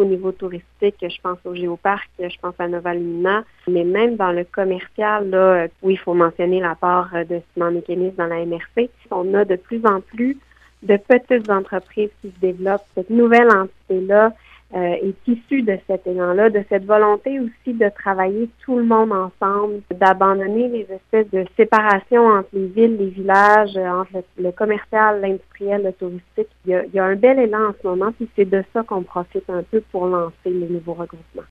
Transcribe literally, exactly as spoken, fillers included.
au niveau touristique, je pense au Géoparc, je pense à Nova Lumina, mais même dans le commercial, là, oui, il faut mentionner la part de Ciment Mécanisme dans la M R C. On a de plus en plus de petites entreprises qui se développent. Cette nouvelle entité-là euh, est issue de cet élan-là, de cette volonté aussi de travailler tout le monde ensemble, d'abandonner les espèces de séparation entre les villes, les villages, entre le, le commercial, l'industriel, le touristique. Il y, a, il y a un bel élan en ce moment, puis c'est de ça qu'on profite un peu pour lancer les nouveaux regroupements.